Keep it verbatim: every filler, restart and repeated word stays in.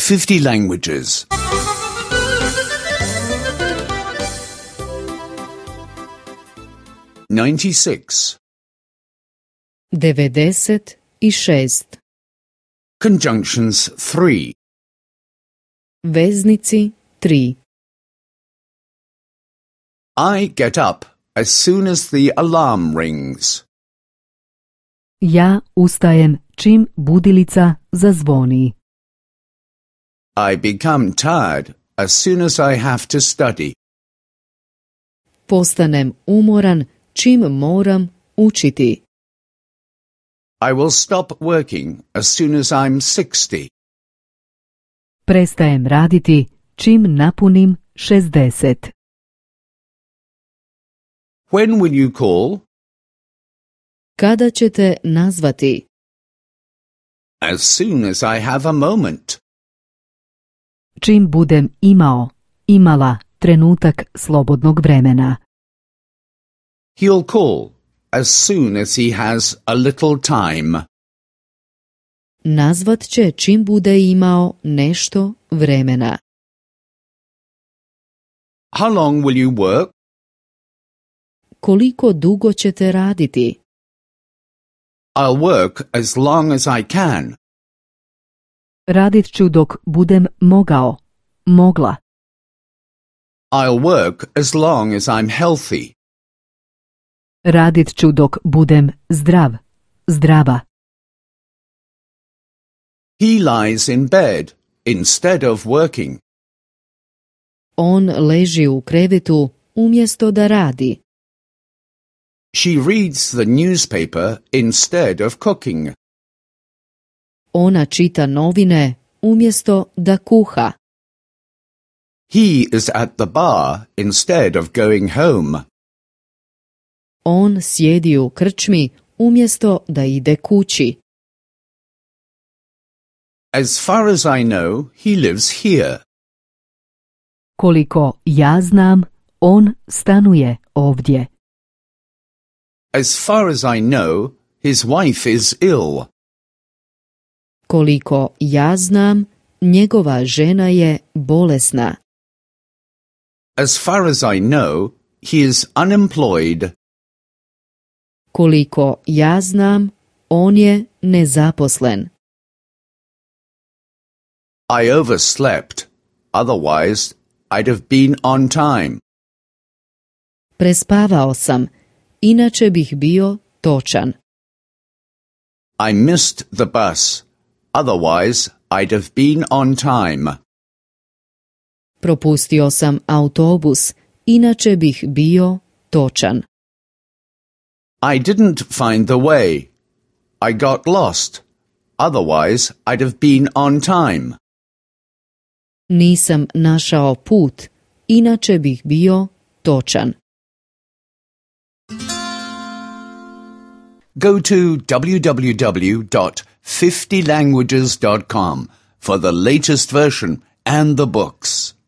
fifty languages. ninety-six. devedeset šest. Conjunctions three. Veznici tri. I get up as soon as the alarm rings. Ja ustajem čim budilica zazvoni. I become tired as soon as I have to study. Postanem umoran čim moram učiti. I will stop working as soon as I'm sixty. Prestajem raditi čim napunim šezdeset. When will you call? Kada ćete nazvati? As soon as I have a moment. Čim budem imao, imala trenutak slobodnog vremena. He'll call as soon as he has a little time. Nazvat će čim bude imao nešto vremena. How long will you work? Koliko dugo ćete raditi? I'll work as long as I can. Radit ću dok budem mogao, mogla. I'll work as long as I'm healthy. Radit ću dok budem zdrav, zdrava. He lies in bed instead of working. On leži u krevetu umjesto da radi. She reads the newspaper instead of cooking. Ona čita novine umjesto da kuha. He is at the bar instead of going home. On sjedi u krčmi umjesto da ide kući. As far as I know, he lives here. Koliko ja znam, on stanuje ovdje. As far as I know, his wife is ill. Koliko ja znam, njegova žena je bolesna. As far as I know, he is unemployed. Koliko ja znam, on je nezaposlen. I overslept, otherwise I'd have been on time. Prespavao sam, inače bih bio točan. I missed the bus, otherwise I'd have been on time. Propustio sam autobus, inače bih bio točan. I didn't find the way. I got lost, otherwise I'd have been on time. Nisam našao put, inače bih bio točan. Go to w w w dot fifty languages dot com for the latest version and the books.